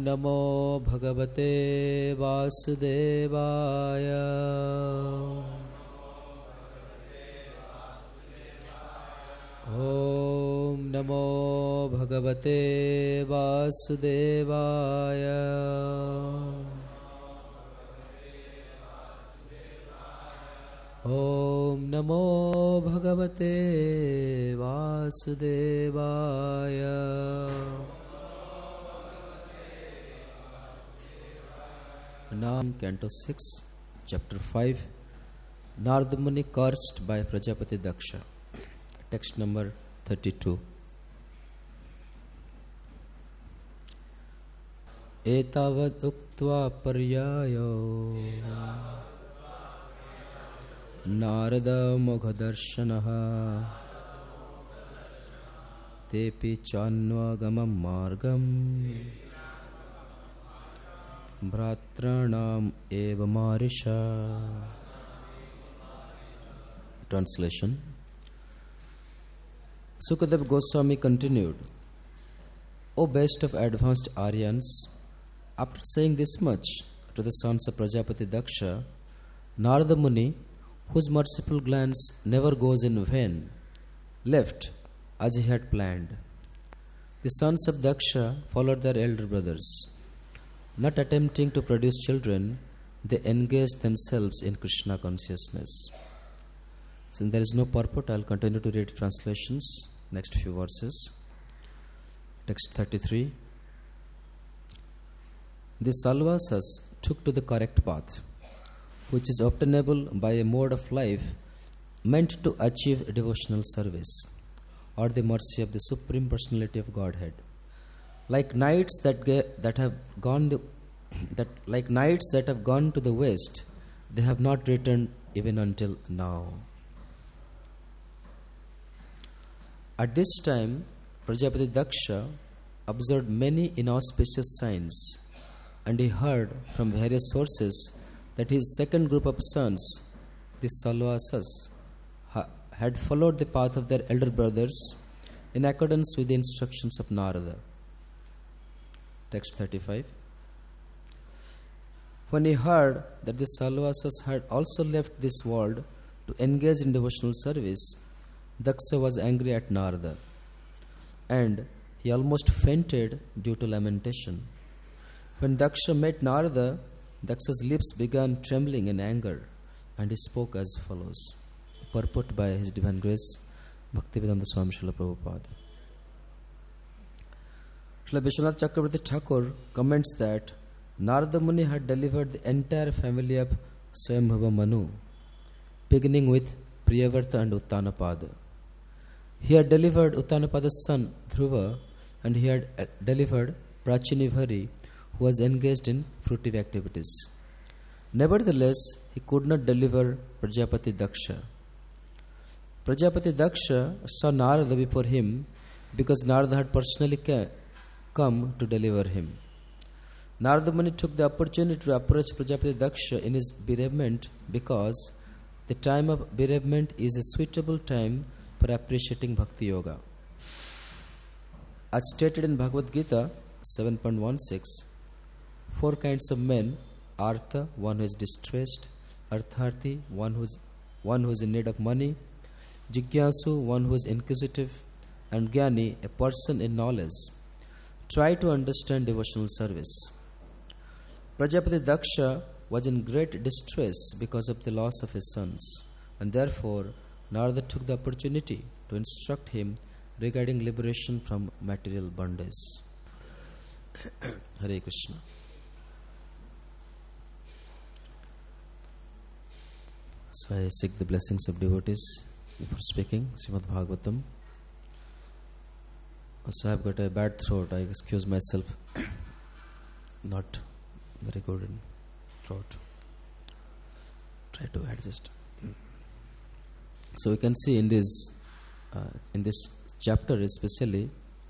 नमो भगवते वासुदेवाय। ॐ नमो भगवते वासुदेवाय। ॐ नमो भगवते वासुदेवाय। Now, Canto 6, Chapter 5, Narada Muni cursed by Prajapati Daksha. Text number 32. Etavad uktva paryayo Narada Mukhadarsanaha Tepi Chanvagamam Margam Bhratranam eva marisha. Translation. Sukadeva Goswami continued, O best of advanced Aryans, after saying this much to the sons of Prajapati Daksha, Narada Muni, whose merciful glance never goes in vain, left as he had planned. The sons of Daksha followed their elder brothers. Not attempting to produce children, they engaged themselves in Krishna consciousness. Since there is no purport, I will continue to read translations, next few verses. Text 33. The Salvasas took to the correct path, which is obtainable by a mode of life meant to achieve devotional service or the mercy of the Supreme Personality of Godhead. Like knights that have gone to the west, they have not returned even until now. At this time, Prajapati Daksha observed many inauspicious signs, and he heard from various sources that his second group of sons, the Salvasas, had followed the path of their elder brothers in accordance with the instructions of Narada. Text 35. When he heard that the Salvasas had also left this world to engage in devotional service, Daksha was angry at Narada, and he almost fainted due to lamentation. When Daksha met Narada, Daksha's lips began trembling in anger, and he spoke as follows. Purport by His Divine Grace, Bhaktivedanta Swami Srila Prabhupada. Srila Vishwanath Chakravarti Thakur comments that Narada Muni had delivered the entire family of Swayambhava Manu, beginning with Priyavarta and Uttanapada. He had delivered Uttanapada's son Dhruva, and he had delivered Prachinivari, who was engaged in fruitive activities. Nevertheless, he could not deliver Prajapati Daksha. Prajapati Daksha saw Narada before him because Narada had personally come to deliver him. Narada Muni took the opportunity to approach Prajapati Daksha in his bereavement because the time of bereavement is a suitable time for appreciating Bhakti Yoga. As stated in Bhagavad Gita 7.16, four kinds of men: Artha, one who is distressed; Artharthi, one who is in need of money; Jigyasu, one who is inquisitive; and Jnani, a person in knowledge, try to understand devotional service. Prajapati Daksha was in great distress because of the loss of his sons, and therefore Narada took the opportunity to instruct him regarding liberation from material bondage. Hare Krishna. So I seek the blessings of devotees before speaking Srimad Bhagavatam. Also I have got a bad throat. I excuse myself. Not very good in throat. Try to adjust. So we can see in this chapter especially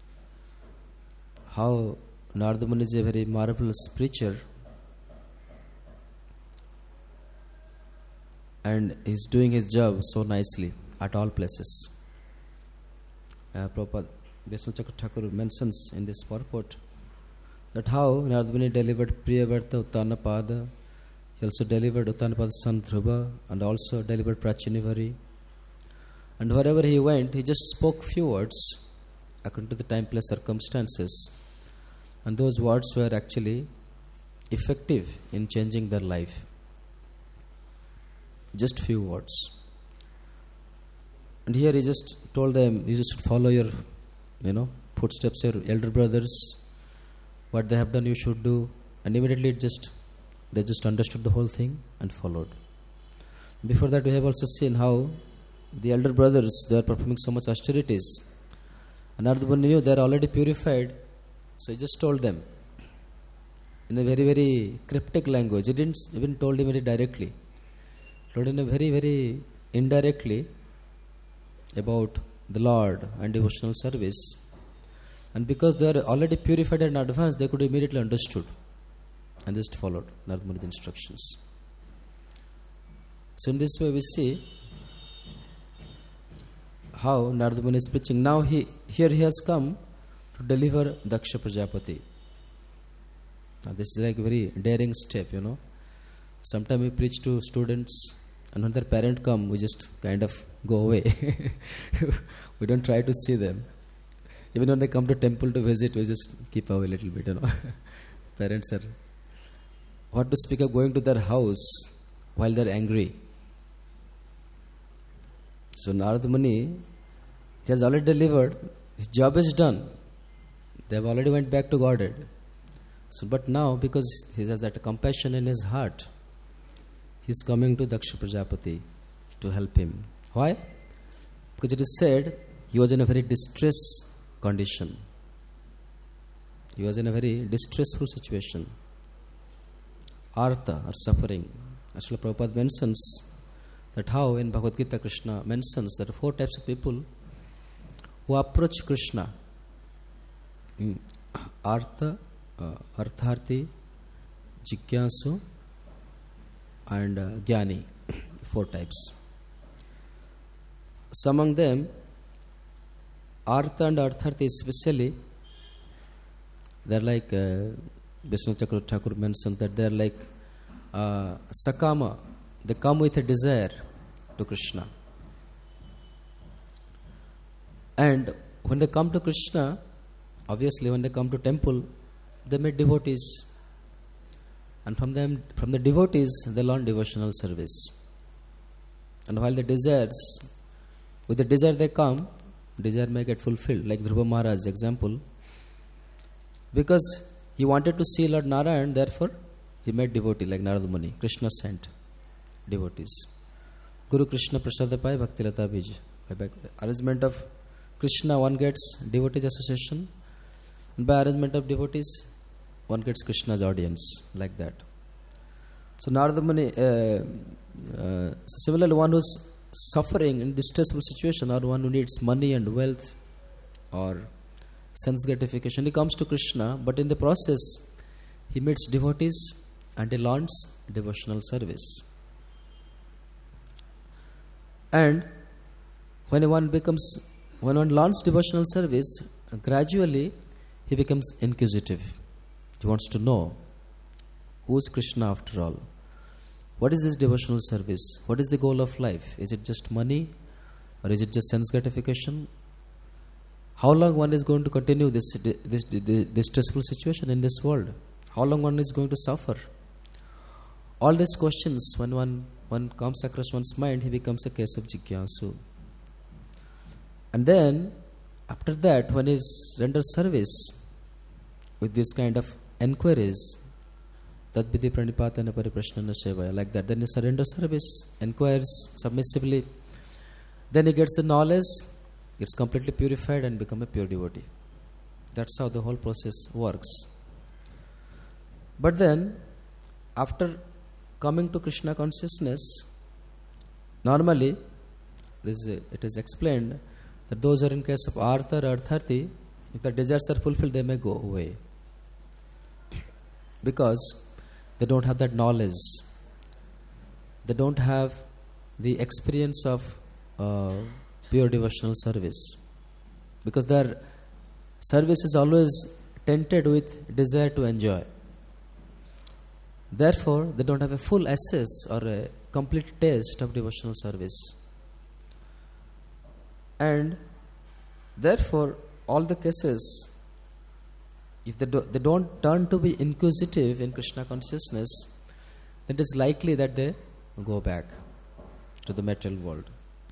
how Narada Muni is a very marvelous preacher, and he's doing his job so nicely at all places. Prabhupada Vishnu Chakra Thakur mentions in this purport that how Narada Muni delivered Priyavarta Uttanapada. He also delivered Uttanapada's son Dhruva and also delivered Prachinivari. And wherever he went, he just spoke few words according to the time, place, circumstances. And those words were actually effective in changing their life. Just few words. And here he just told them, you just follow your, footsteps, your elder brothers. What they have done, you should do. And immediately they just understood the whole thing and followed. Before that, we have also seen how the elder brothers, they are performing so much austerities. And Narada Muni knew they are already purified. So he just told them in a very, very cryptic language. He didn't even told him very directly. He told in a very, very indirectly about the Lord and devotional service. And because they are already purified in advance, they could immediately understood and just followed Narada Muni's instructions. So in this way we see how Narada Muni is preaching. Now here he has come to deliver Daksha Prajapati. Now this is like a very daring step, Sometimes we preach to students and when their parent come, we just kind of go away. We don't try to see them. Even when they come to temple to visit, we just keep away a little bit, Parents are, what to speak of going to their house while they're angry. So Narada Muni, he has already delivered, his job is done. They have already went back to Godhead. So, but now, because he has that compassion in his heart, he is coming to Daksha Prajapati to help him. Why? Because it is said he was in a very distressed condition. He was in a very distressful situation. Artha, or suffering. Srila Prabhupada mentions that how in Bhagavad Gita Krishna mentions that 4 types of people who approach Krishna. Artha, Artharthi, Jigyasu and Jnani. 4 types. So among them, Artha and Artharthi especially, they are like Vishnu Thakur mentions that they are like Sakama. They come with a desire to Krishna. And when they come to Krishna, obviously when they come to temple, they meet devotees. And from the devotees, they learn devotional service. And while the desires, with the desire they come, desire may get fulfilled. Like Dhruva Maharaj's example. Because he wanted to see Lord Narayan, therefore he made devotee like Narada Muni. Krishna sent devotees. Guru Krishna Prasadapai Bhaktilata Bij. By arrangement of Krishna, one gets devotees association. And by arrangement of devotees, one gets Krishna's audience. Like that. So Narada Muni, similarly one who's suffering in distressful situation, or one who needs money and wealth or sense gratification, he comes to Krishna, but in the process he meets devotees and he learns devotional service. And when one learns devotional service, gradually he becomes inquisitive. He wants to know who is Krishna after all. What is this devotional service? What is the goal of life? Is it just money or is it just sense gratification? How long one is going to continue this distressful situation in this world? How long one is going to suffer? All these questions, when one comes across one's mind, he becomes a case of Jigyasu. And then, after that, when he renders service with this kind of enquiries, Tad Vidhi Pranipatana Pariprashnana Sevaya, like that, then he surrenders service, enquires submissively, then he gets the knowledge, gets completely purified and become a pure devotee. That's how the whole process works. But then, after coming to Krishna consciousness, normally, it is explained that those who are in case of Artha or Artharthi, if the desires are fulfilled, they may go away. Because they don't have that knowledge. They don't have the experience of pure devotional service. Because their service is always tainted with desire to enjoy. Therefore, they don't have a full access or a complete taste of devotional service. And therefore, all the cases, if they don't turn to be inquisitive in Krishna consciousness, then it is likely that they go back to the material world.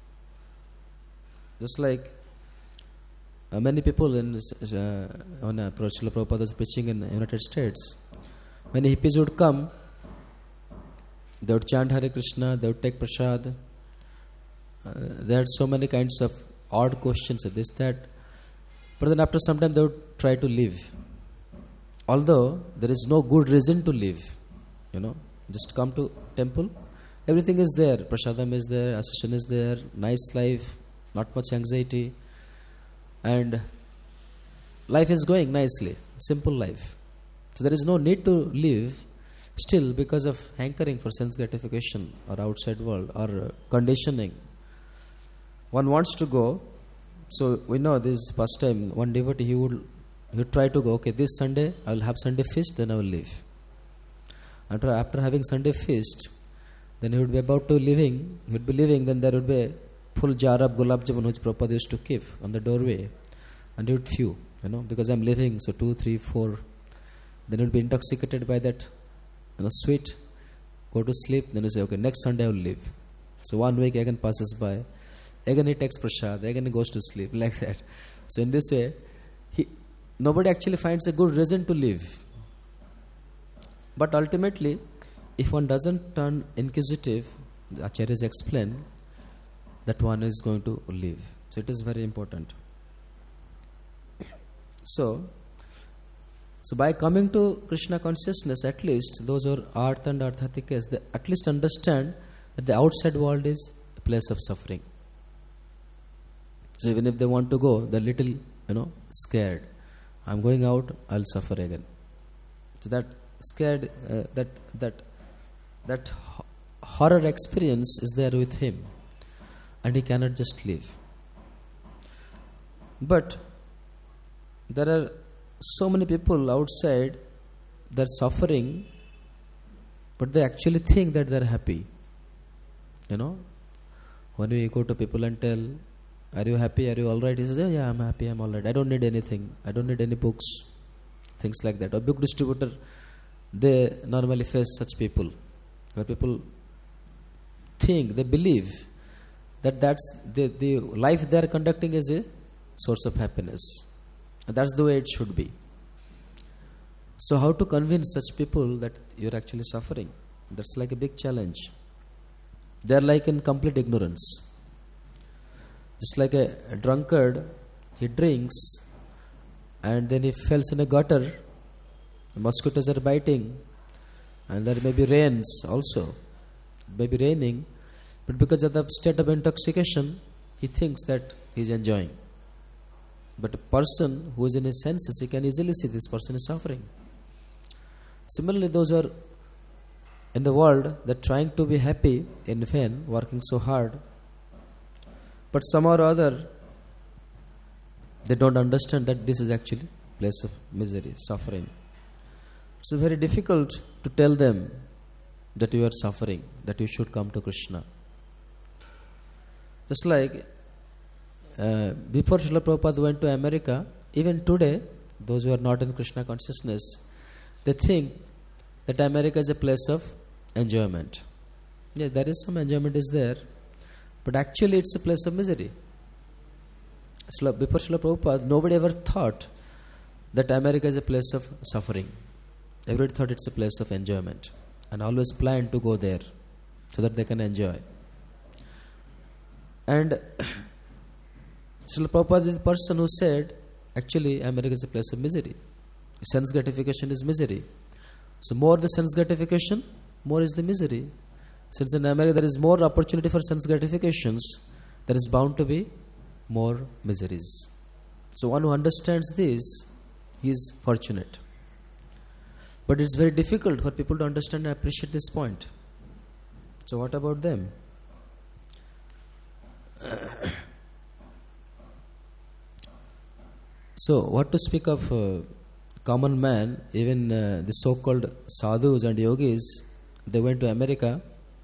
Just like many people on Srila Prabhupada was preaching in the United States, many hippies would come, they would chant Hare Krishna, they would take prasad. They had so many kinds of odd questions of this, that. But then after some time they would try to leave. Although there is no good reason to leave. Just come to temple, everything is there. Prasadam is there, association is there, nice life, not much anxiety. And life is going nicely, simple life. So there is no need to live still because of hankering for sense gratification or outside world or conditioning. One wants to go. So we know this past time, one devotee, he would try to go, okay, this Sunday I will have Sunday feast, then I will leave. After having Sunday feast, then he would be about to leaving, he would be leaving, then there would be a full jar of gulab jamun which Prabhupada used to keep on the doorway, and he would few, because I am leaving, so 2, 3, 4, then he would be intoxicated by that, sweet, go to sleep, then you say, okay, next Sunday I will leave. So 1 week again passes by, again he takes prasad, again he goes to sleep, like that. So in this way, nobody actually finds a good reason to leave. But ultimately, if one doesn't turn inquisitive, the acharyas explain that one is going to leave. So it is very important. So by coming to Krishna consciousness, at least those who are artha and arthatikas, they at least understand that the outside world is a place of suffering. So even if they want to go, they're little, scared. I'm going out, I'll suffer again. So that scared, that horror experience is there with him, and he cannot just leave. But there are so many people outside, they're suffering, but they actually think that they're happy. When we go to people and tell, are you happy, are you alright? He says, yeah, I'm happy, I'm alright. I don't need anything. I don't need any books. Things like that. A book distributor, they normally face such people. Where people think, they believe that that's the life they are conducting is a source of happiness. And that's the way it should be. So how to convince such people that you're actually suffering? That's like a big challenge. They're like in complete ignorance. Just like a drunkard, he drinks and then he falls in a gutter, mosquitoes are biting, and there may be rains also. It may be raining, but because of the state of intoxication, he thinks that he's enjoying. But a person who is in his senses, he can easily see this person is suffering. Similarly, those who are in the world, they're trying to be happy in vain, working so hard, but somehow or other, they don't understand that this is actually a place of misery, suffering. It's very difficult to tell them that you are suffering, that you should come to Krishna. Just like before Srila Prabhupada went to America, even today, those who are not in Krishna consciousness, they think that America is a place of enjoyment. Yeah, there is some enjoyment is there, but actually it's a place of misery. Before Srila Prabhupada, nobody ever thought that America is a place of suffering. Everybody thought it's a place of enjoyment, and always planned to go there so that they can enjoy. And Srila Prabhupada is the person who said, actually America is a place of misery. Sense gratification is misery. So more the sense gratification, more is the misery. Since in America there is more opportunity for sense gratifications, there is bound to be more miseries. So one who understands this, he is fortunate. But it's very difficult for people to understand and appreciate this point. So what about them? So what to speak of common man, even the so-called sadhus and yogis, they went to America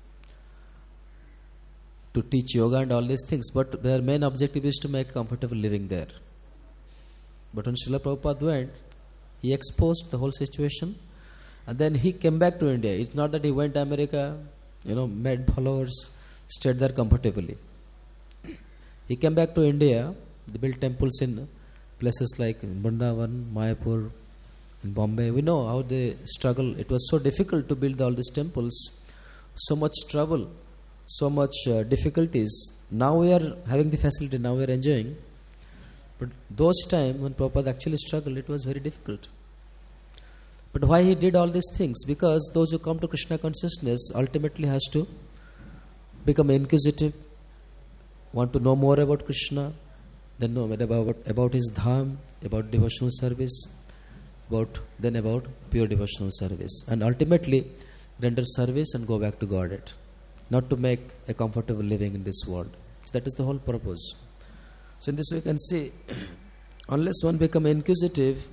to teach yoga and all these things, but their main objective is to make comfortable living there. But when Srila Prabhupada went, he exposed the whole situation, and then he came back to India. It's not that he went to America, made followers, stayed there comfortably. He came back to India. They built temples in places like Vrindavan, Mayapur, in Bombay. We know how they struggle. It was so difficult to build all these temples. So much trouble, so much difficulties. Now we are having the facility, now we are enjoying. But those times when Prabhupada actually struggled, it was very difficult. But why he did all these things? Because those who come to Krishna consciousness ultimately has to become inquisitive, want to know more about Krishna, then know about his dham, about devotional service, about pure devotional service, and ultimately render service and go back to Godhead, not to make a comfortable living in this world. So that is the whole purpose. So in this we can see, unless one become inquisitive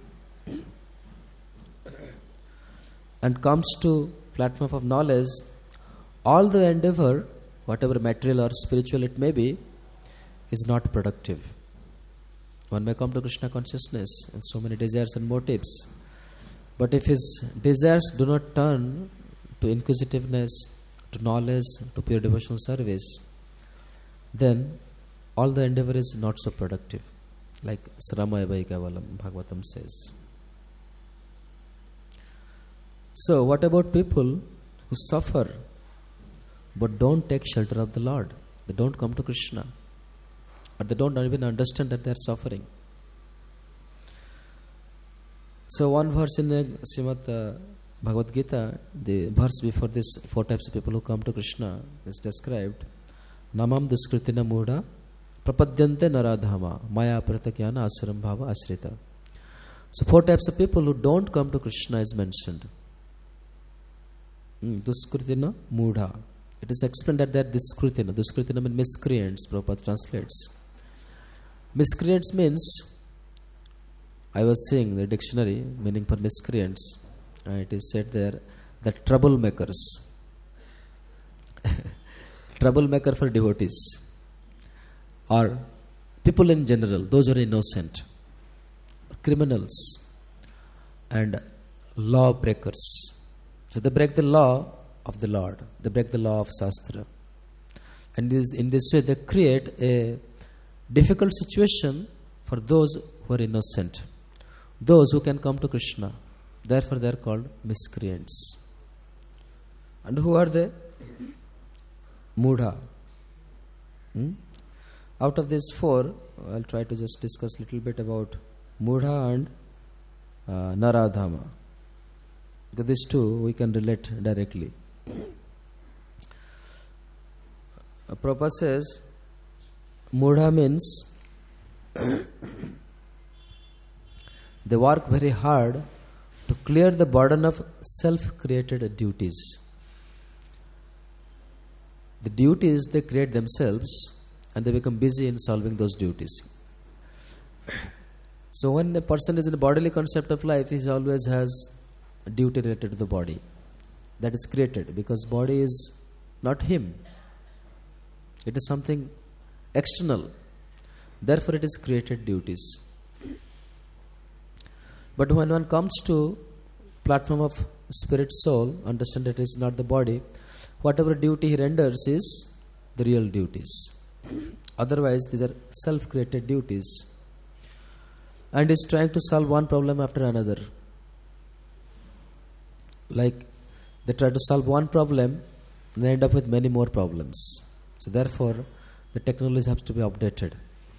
and comes to platform of knowledge, all the endeavor, whatever material or spiritual it may be, is not productive. One may come to Krishna consciousness and so many desires and motives, but if his desires do not turn to inquisitiveness, to knowledge, to pure devotional service, then all the endeavor is not so productive, like Sramaya Vaikavalam Bhagavatam says. So what about people who suffer but don't take shelter of the Lord? They don't come to Krishna, or they don't even understand that they are suffering. So one verse in Srimad Bhagavad Gita, the verse before this, 4 types of people who come to Krishna is described. Namam duskritina mudha prapadyante naradhama maya pratakyana asuram bhava asrita. So 4 types of people who don't come to Krishna is mentioned. Duskritina mudha. It is explained that they are duskritina. Duskritina means miscreants, Prabhupada translates. Miscreants means, I was seeing the dictionary meaning for miscreants, and it is said there that troublemakers. Troublemaker for devotees, or people in general, those who are innocent, criminals, and law breakers. So they break the law of the Lord, they break the law of Shastra, and in this way they create a difficult situation for those who are innocent, those who can come to Krishna. Therefore they are called miscreants. And who are they? Mudha. Out of these 4, I'll try to just discuss a little bit about Mudha and Naradhama, because these 2 we can relate directly. Prabhupada says Mudha means they work very hard to clear the burden of self-created duties. The duties they create themselves, and they become busy in solving those duties. So when a person is in the bodily concept of life, he always has a duty related to the body that is created, because body is not him. It is something external. Therefore it is created duties. But when one comes to platform of spirit soul, understand that it is not the body. Whatever duty he renders is the real duties. Otherwise, these are self-created duties. And is trying to solve one problem after another. Like they try to solve one problem, and they end up with many more problems. So therefore, the technology has to be updated.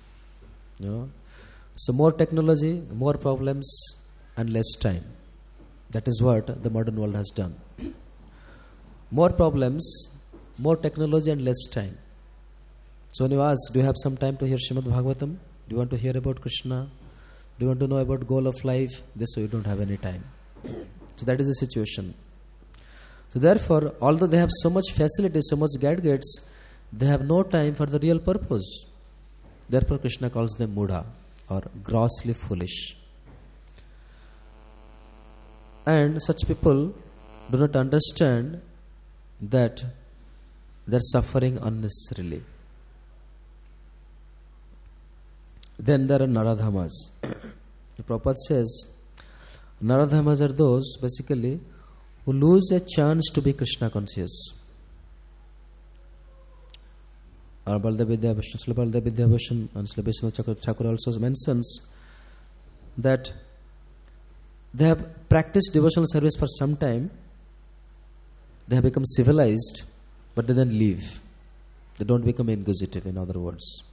So more technology, more problems, and less time. That is what the modern world has done. More problems, more technology, and less time. So when you ask, do you have some time to hear Srimad Bhagavatam? Do you want to hear about Krishna? Do you want to know about goal of life? This way you don't have any time. So that is the situation. So therefore, although they have so much facility, so much gadgets, they have no time for the real purpose. Therefore Krishna calls them mudha, or grossly foolish. And such people do not understand that they are suffering unnecessarily. Then there are Naradhamas. The Prabhupada says, Naradhamas are those basically who lose a chance to be Krishna conscious. Our Baldev Vidyabhushan, Srila Baldev Vidyabhushan and Srila Vishnu Thakur also mentions that they have practiced devotional service for some time, they have become civilized, but they then leave. They don't become inquisitive, in other words.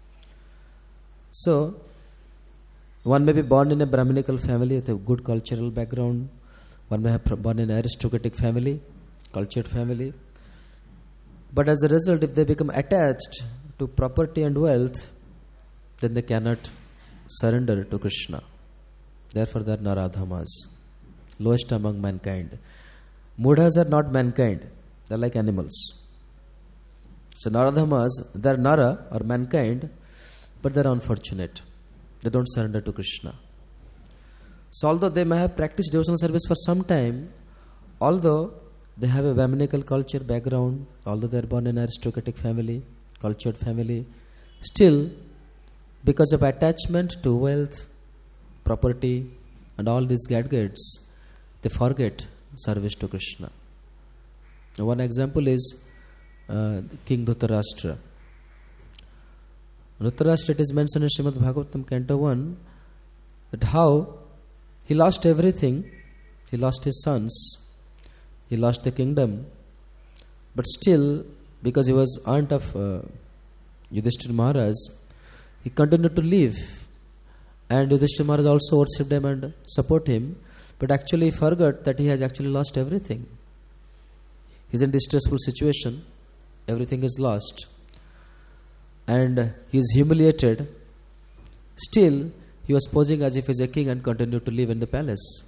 So, one may be born in a Brahminical family with a good cultural background, one may have born in an aristocratic family, cultured family, but as a result, if they become attached to property and wealth, then they cannot surrender to Krishna. Therefore, they are Naradhamas, lowest among mankind. Mudhas are not mankind, they are like animals. So, Naradhamas, they are Nara or mankind, but they are unfortunate. They don't surrender to Krishna. So, although they may have practiced devotional service for some time, although they have a Brahminical culture background, although they are born in an aristocratic family, cultured family, still, because of attachment to wealth, property, and all these gadgets, they forget service to Krishna. Now, one example is King Dhritarashtra. Dhritarashtra, it is mentioned in Srimad Bhagavatam, Canto 1, that how he lost everything, he lost his sons, he lost the kingdom, but still, because he was aunt of Yudhishthira Maharaj, he continued to live. And Yudhishthira Maharaj also worshipped him and support him, but actually he forgot that he has actually lost everything. He is in a distressful situation, everything is lost, and he is humiliated. Still, he was posing as if he is a king and continued to live in the palace.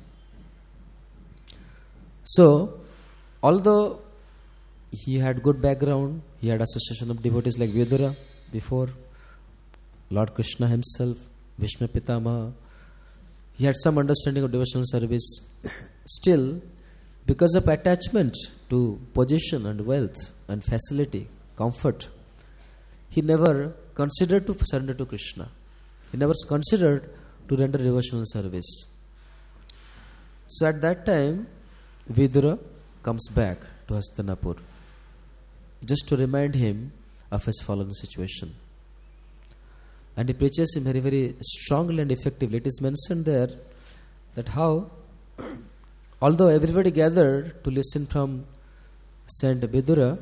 So, although he had good background, he had association of devotees like Vidura before, Lord Krishna himself, Vishnu Pitamaha, he had some understanding of devotional service. Still, because of attachment to position and wealth and facility, comfort, he never considered to surrender to Krishna. He never considered to render devotional service. So at that time, Vidura comes back to Hastinapur just to remind him of his fallen situation. And he preaches him very, very strongly and effectively. It is mentioned there that how, although everybody gathered to listen from Saint Vidura,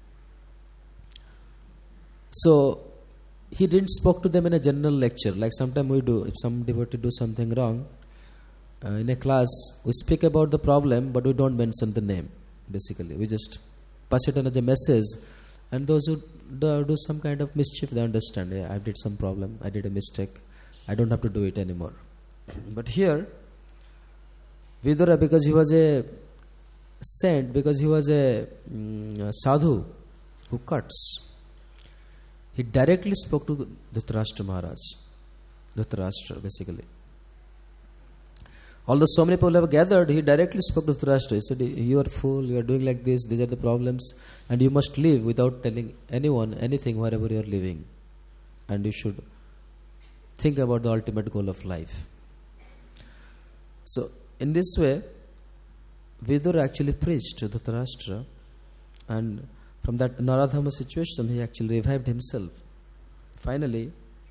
so he didn't spoke to them in a general lecture like sometimes we do. If some devotee do something wrong in a class, we speak about the problem, but we don't mention the name. Basically, we just pass it on as a message, and those who do some kind of mischief, they understand. Yeah, I did some problem, I did a mistake, I don't have to do it anymore. But here, Vidura, because he was a saint, because he was a sadhu who cuts, he directly spoke to Dhritarashtra Maharaj. Dhritarashtra, basically. Although so many people have gathered, he directly spoke to Dhritarashtra. He said, you are fool, you are doing like this, these are the problems, and you must live without telling anyone anything wherever you are living. And you should think about the ultimate goal of life. So, in this way, Vidura actually preached to Dhritarashtra, and from that Naradhama situation, he actually revived himself. Finally,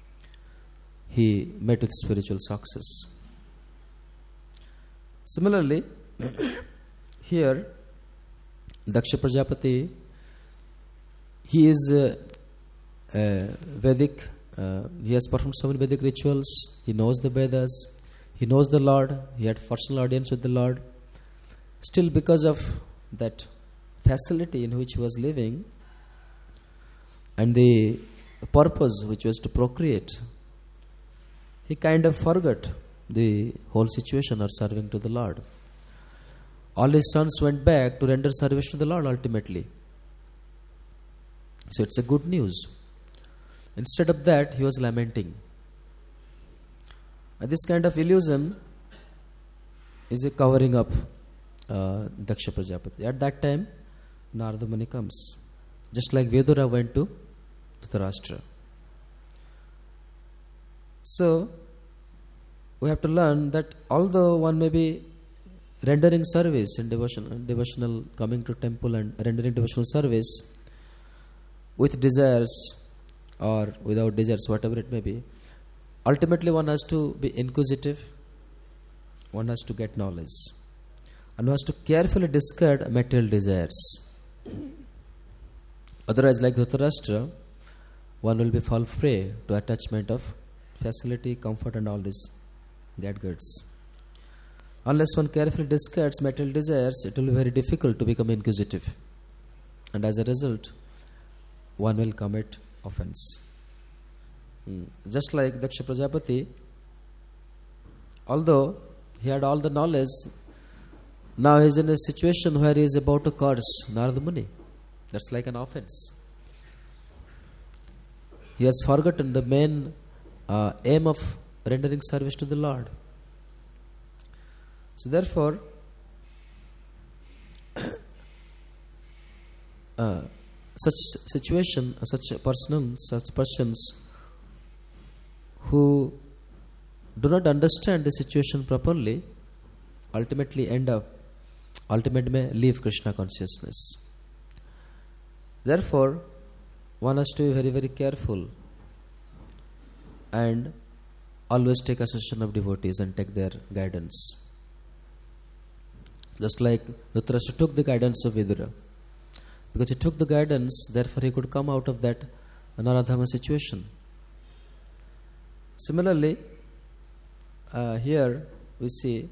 he met with spiritual success. Similarly, here, Daksha Prajapati, he is Vedic, he has performed so many Vedic rituals, he knows the Vedas, he knows the Lord, he had personal audience with the Lord. Still, because of that facility in which he was living and the purpose which was to procreate, he kind of forgot the whole situation of serving to the Lord. All his sons went back to render service to the Lord ultimately. So it's a good news. Instead of that, he was lamenting. And this kind of illusion is covering up Daksha Prajapati. At that time, Narada Muni comes. Just like Vedura went to Dhritarashtra. So, we have to learn that although one may be rendering service in devotional, coming to temple and rendering devotional service with desires or without desires, whatever it may be, ultimately one has to be inquisitive, one has to get knowledge, and one has to carefully discard material desires. Otherwise, like Dhritarashtra, one will be fall prey to attachment of facility, comfort and all these gadgets. Unless one carefully discards material desires, it will be very difficult to become inquisitive. And as a result, one will commit offense. Just like Daksha Prajapati, although he had all the knowledge, now he is in a situation where he is about to curse Narada Muni. That's like an offense. He has forgotten the main aim of rendering service to the Lord. So therefore, such situation, such persons who do not understand the situation properly, ultimately may leave Krishna consciousness. Therefore, one has to be very, very careful and always take association of devotees and take their guidance. Just like Dhritarashtra took the guidance of Vidura. Because he took the guidance, therefore he could come out of that Naradhama situation. Similarly, here we see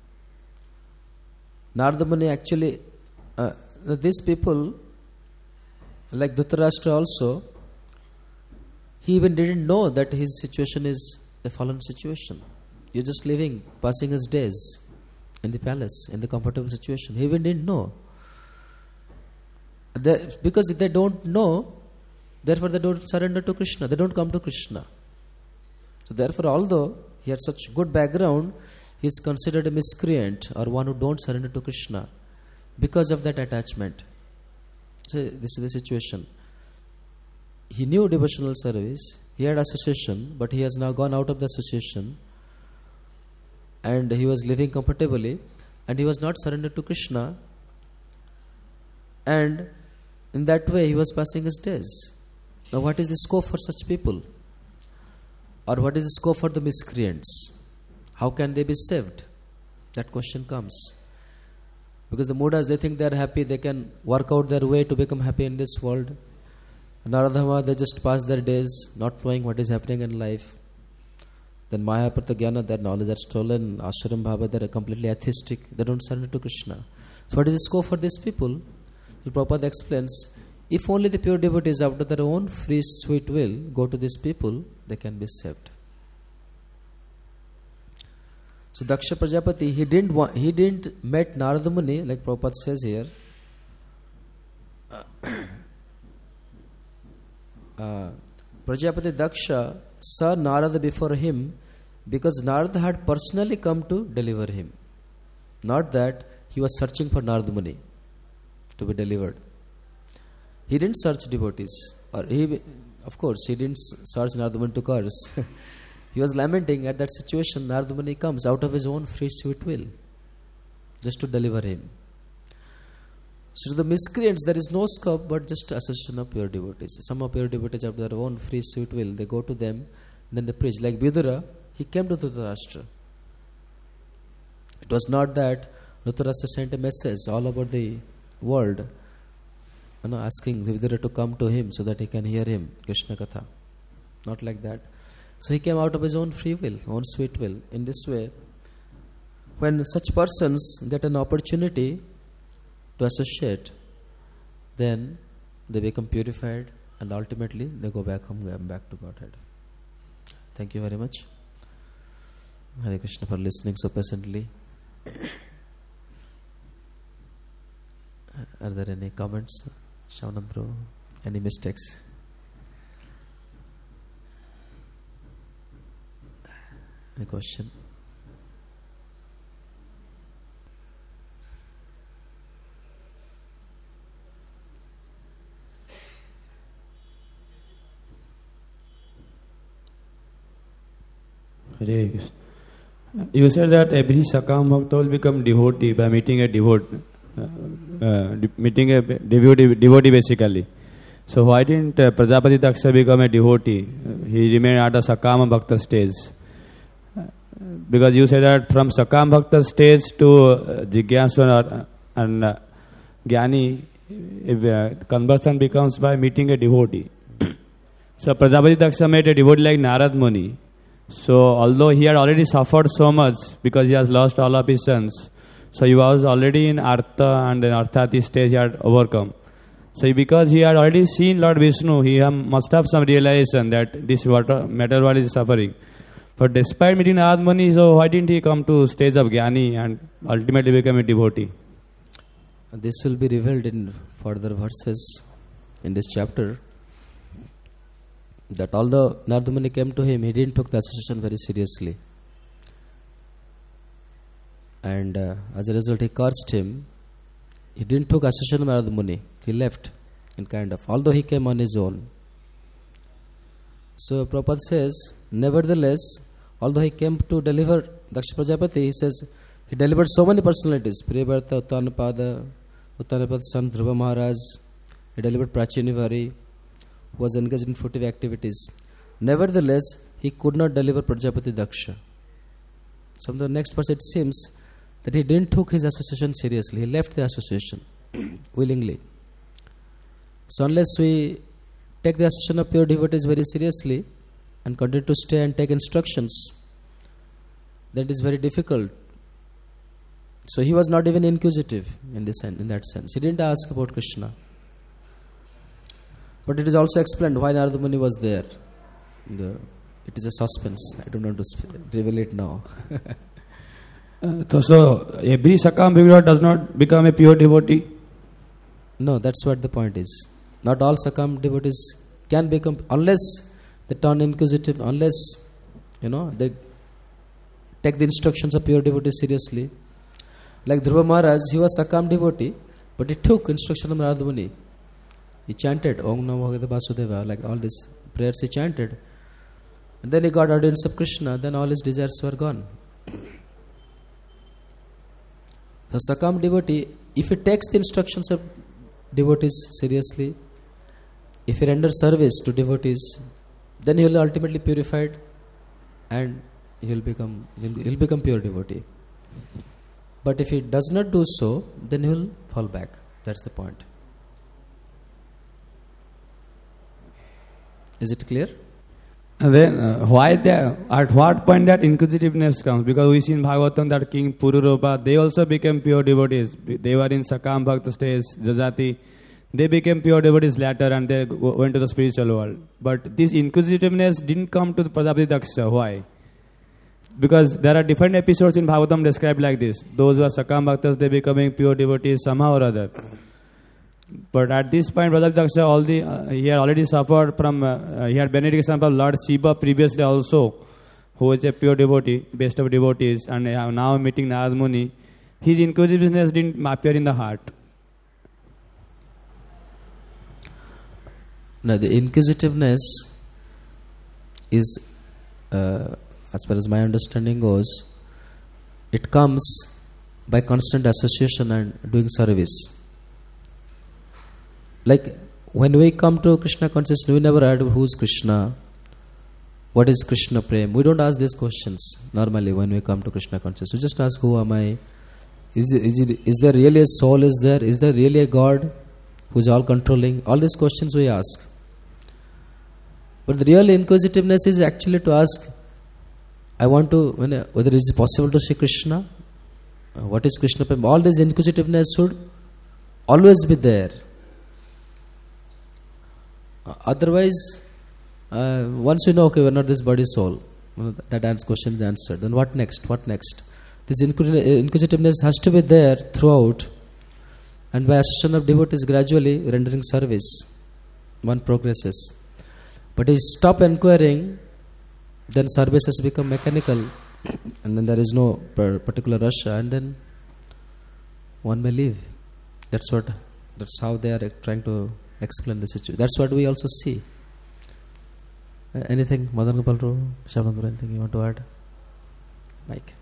Narada Muni actually, these people, like Dhritarashtra also, he even didn't know that his situation is a fallen situation. You're just living, passing his days in the palace, in the comfortable situation. He even didn't know. Because if they don't know, therefore they don't surrender to Krishna. They don't come to Krishna. So therefore, although he had such good background, he is considered a miscreant or one who don't surrender to Krishna because of that attachment. So this is the situation. He knew devotional service, he had association, but he has now gone out of the association and he was living comfortably and he was not surrendered to Krishna, and in that way he was passing his days. Now what is the scope for such people? Or what is the scope for the miscreants? How can they be saved? That question comes. Because the Mudas, they think they are happy, they can work out their way to become happy in this world. Naradhama, they just pass their days not knowing what is happening in life. Then Maya Pratagyana, their knowledge are stolen. Ashram Bhava, they are completely atheistic. They don't surrender to Krishna. So what is the scope for these people? The Prabhupada explains, if only the pure devotees after their own free sweet will go to these people, they can be saved. So Daksha Prajapati, he didn't met Narada Muni, like Prabhupada says here. Prajapati Daksha saw Narada before him because Narada had personally come to deliver him. Not that he was searching for Narada Muni to be delivered. He didn't search devotees. Of course, he didn't search Narada Muni to curse. He was lamenting at that situation. Narada Muni comes out of his own free sweet will just to deliver him. So to the miscreants, there is no scope but just association of pure devotees. Some of pure devotees of their own free sweet will, they go to them, and then they preach. Like Vidura, he came to Dhritarashtra. It was not that Dhritarashtra sent a message all over the world, asking Vidura to come to him so that he can hear him, Krishna Katha. Not like that. So he came out of his own free will, own sweet will. In this way, when such persons get an opportunity to associate, then they become purified and ultimately they go back home, back to Godhead. Thank you very much. Hare Krishna for listening so patiently. Are there any comments? Shaunam bro, any mistakes? Any question? Hare Krishna. You said that every Sakam Bhakta will become devotee by meeting a devotee, devotee basically. So why didn't Prajapati Daksha become a devotee? He remained at the Sakama Bhakta stage. Because you said that from Sakam Bhakta stage to Jigyasu and Jnani, conversion becomes by meeting a devotee. So Prajapati Daksha met a devotee like Narad Muni. So although he had already suffered so much because he has lost all of his sons, so he was already in Artha and in Arthati stage he had overcome. So because he had already seen Lord Vishnu, he must have some realization that this matter world is suffering. But despite meeting Narad Muni, so why didn't he come to stage of Jnani and ultimately become a devotee? This will be revealed in further verses in this chapter. That although Narad Muni came to him, he didn't take the association very seriously. And as a result, he cursed him. He didn't take association with Narad Muni. He left, in kind of, although he came on his own. So Prabhupada says, nevertheless, although he came to deliver Daksha Prajapati, he says, he delivered so many personalities. Priyavarta, Uttanapada's son Dhruva Maharaj. He delivered Prachinivari, who was engaged in fruitive activities. Nevertheless, he could not deliver Prajapati Daksha. So from the next verse it seems that he didn't take his association seriously. He left the association willingly. So unless we take the association of pure devotees very seriously and continue to stay and take instructions, that is very difficult. So he was not even inquisitive in that sense. He didn't ask about Krishna. But it is also explained why Narada Muni was there. It is a suspense. I don't want to reveal it now. So every Sakam Bhakta does not become a pure devotee? No, that's what the point is. Not all Sakam devotees can become, unless they turn inquisitive, unless they take the instructions of pure devotees seriously. Like Dhruva Maharaj, he was Sakam devotee, but he took instruction of Narada Muni. He chanted Om Namo Bhagavate Vasudeva, like all these prayers he chanted. And then he got audience of Krishna, then all his desires were gone. The Sakam devotee, if he takes the instructions of devotees seriously, if he renders service to devotees, then he will ultimately purified and he will become pure devotee. But if he does not do so, then he will fall back. That's the point. Is it clear? And then why there? At what point that inquisitiveness comes? Because we see in Bhagavatam that King Pururupa, they also became pure devotees. They were in Sakam Bhakta stage, Jajati. They became pure devotees later and they went to the spiritual world. But this inquisitiveness didn't come to the Prajapati Daksha. Why? Because there are different episodes in Bhagavatam described like this. Those who are Sakam Bhaktas, they becoming pure devotees somehow or other. But at this point, Prajapati Daksha, he had already suffered from, he had benediction from Lord Shiva previously also, who is a pure devotee, best of devotees, and now meeting Narad Muni. His inquisitiveness didn't appear in the heart. Now, the inquisitiveness is, as far as my understanding goes, it comes by constant association and doing service. Like when we come to Krishna consciousness, we never heard who's Krishna, what is Krishna Prem. We don't ask these questions normally when we come to Krishna consciousness. We just ask, who am I? Is there really a soul? Is there really a God who's all controlling? All these questions we ask. But the real inquisitiveness is actually to ask, I want to, whether it is possible to see Krishna, what is Krishna Prem. All this inquisitiveness should always be there. Otherwise, once we know, okay, we are not this body soul, that question is answered. Then what next? What next? This inquisitiveness has to be there throughout, and by association of devotees, gradually rendering service, one progresses. But if you stop inquiring, then service has become mechanical, and then there is no particular rush, and then one may leave. That's how they are trying to explain the situation. That's what we also see. Anything, Madan Gopal Rao, Shabandra, anything you want to add? Mike.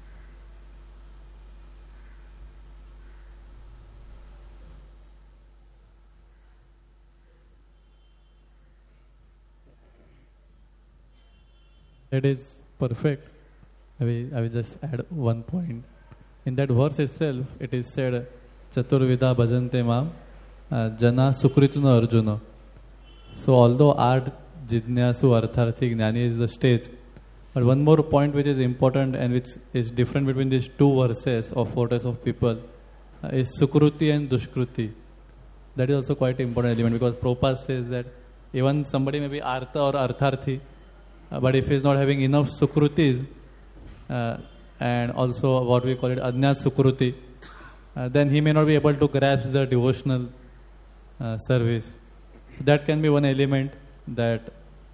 That is perfect. I will just add one point. In that verse itself, it is said, Chaturvida bhajante mam, jana sukrituna arjuna. So although art, jidnyasu, artharthi, gnani is the stage, but one more point which is important and which is different between these two verses of photos of people is sukruti and dushkruti. That is also quite important element because Prabhupada says that even somebody may be artha or artharthi, but if he is not having enough sukrutis and also what we call it ajnat sukruti, then he may not be able to grasp the devotional service. That can be one element that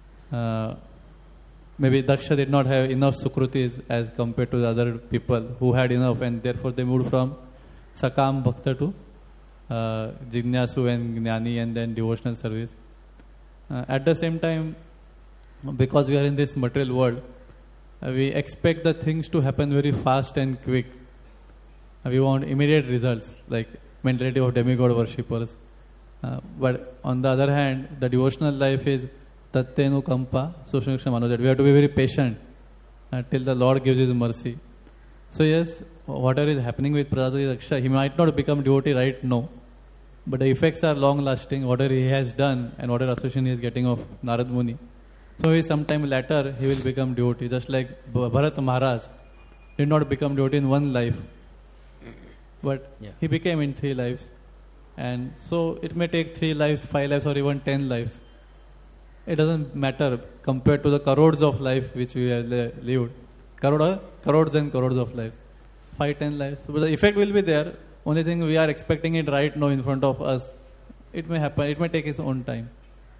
maybe Daksha did not have enough sukrutis as compared to the other people who had enough, and therefore they moved from Sakam Bhakta to Jignasu and Gnani and then devotional service. At the same time, because we are in this material world, we expect the things to happen very fast and quick. We want immediate results, like mentality of demigod worshippers. But on the other hand, the devotional life is Tattenu Kampa, Sushnuksham, that we have to be very patient till the Lord gives His mercy. So yes, whatever is happening with Prajapati Daksha, he might not become devotee right now, but the effects are long lasting, whatever he has done and whatever association he is getting of Narad Muni. So sometime later he will become devotee, just like Bharat Maharaj did not become devotee in one life, but he became in 3 lives. And so it may take 3 lives, 5 lives or even 10 lives. It doesn't matter compared to the crores of life which we have lived. Crores and crores of lives. 5-10 lives. But the effect will be there. Only thing we are expecting it right now in front of us. It may happen. It may take its own time.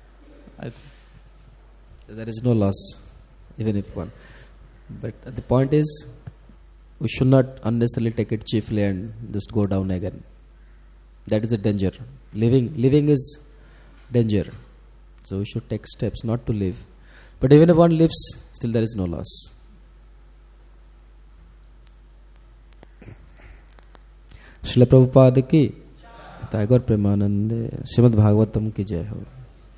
There is no loss, even if one. But the point is, we should not unnecessarily take it cheaply and just go down again. That is the danger. Living is danger. So we should take steps not to live. But even if one lives, still there is no loss. Srila Prabhupada ki, Tagore Premanande, Srimad Bhagavatam ki jai ho.